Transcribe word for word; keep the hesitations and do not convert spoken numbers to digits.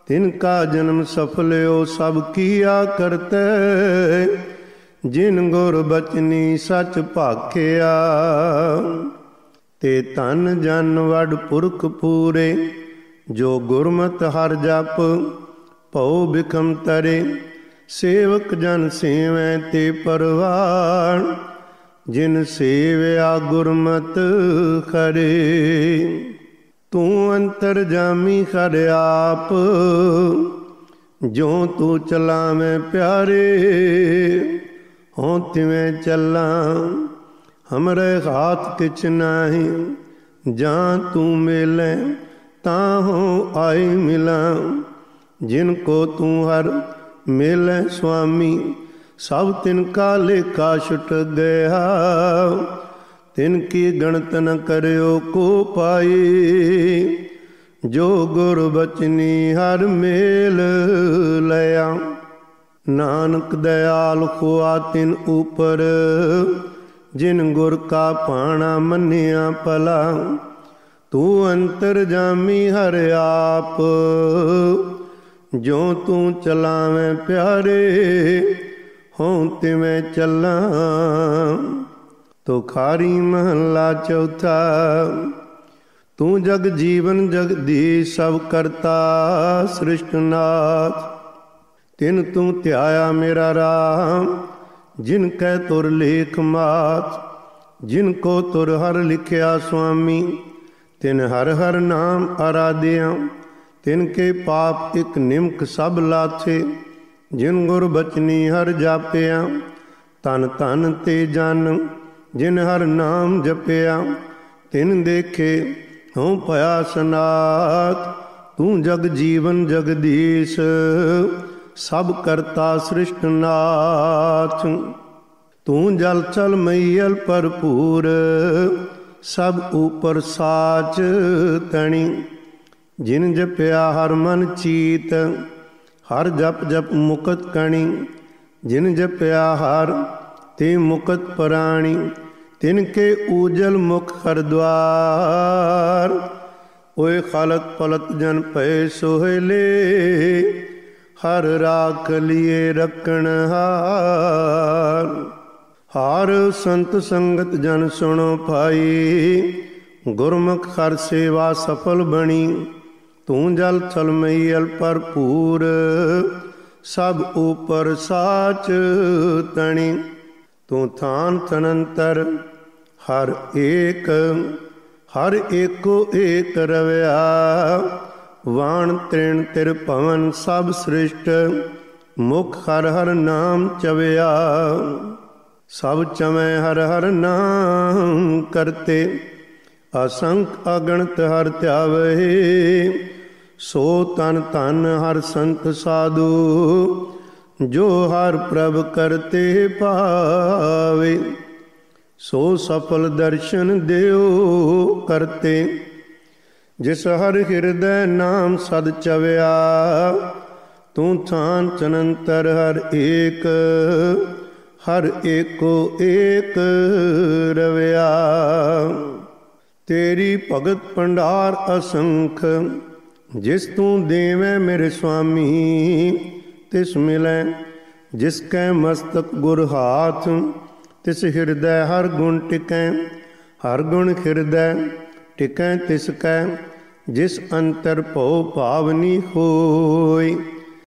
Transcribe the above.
तिनका जन्म सफल्यो सब किया करते, जिन गुर बचनी सच भाखिया। ते तन जन वड पुरख पूरे, जो गुरमत हर जप भौ बिखम तरे। सेवक जन सेवै ते परवान, जिन सेवया गुरमत खरे। तू अंतर जामी हर आप, जो तू चलावें प्यारे। हों तिवें चला हमरे हाथ किछ नाही, जां तू मिले तां हो आई मिला। जिनको तू हर मिले स्वामी, सब तिनका लेखा छुट गया। तिनकी गणत न करियो को पाई, जो गुर बचनी हर मेल लया। नानक दयाल हुआ तिन ऊपर, जिन गुर का पाना मनिया भला। तू अंतर जामी हर आप, जो तू चलावें प्यारे। हों तिवें चला तो खारी महला चौथा। तू जग जीवन जगदीश सब करता सृष्टनाथ। तिन तू ध्याया मेरा राम, जिन कै तुर लेख मात। जिनको तुर हर लिखिया स्वामी, तिन हर हर नाम आराध्या। तिनके पाप एक निमक सब लाथे, जिन गुर बचनी हर जापिया। तन तन ते जन जिन हर नाम जपिया, तिन देखे हों पया सनात। तू जग जीवन जगदीश, सब करता सृष्टनाथ। तू जल चल मैयल भरपूर, सब ऊपर साच तणी। जिन जपिया हर मन चीत, हर जप जप मुकत कणी। जिन जपिया हर ते मुकत प्राणी, तिनके ऊजल मुख हर द्वार। ओए खलत पलत जन पै सोहले, हर राख लिए रखण हार। हार संत संगत जन सुनो भाई, गुरमुख हर सेवा सफल बनी। तू जल थल मैयल भरपूर, सब ऊपर साच तणी। तू थान तनंतर हर एक, हर एको एक रव्या। वाण तृण तिर पवन सब सृष्ट, मुख हर हर नाम चव्या। सब चवें हर हर नाम करते, असंख अगणत हर त्यावहे। सो तन तन हर संत साधु, जो हर प्रभ करते पावे। सो सफल दर्शन देव करते, जिस हर हृदय नाम सद चव्या। तू थान चनंतर हर एक, हर एको एक रव्या। तेरी भगत भंडार असंख, जिस तू देवें मेरे स्वामी। तिस मिलै जिसकै मस्तक गुर हाथ, तिस हृदय हर गुण टिकै। हर गुण हृदय टिकै तिसकै, जिस अंतर भौ भावनी होय।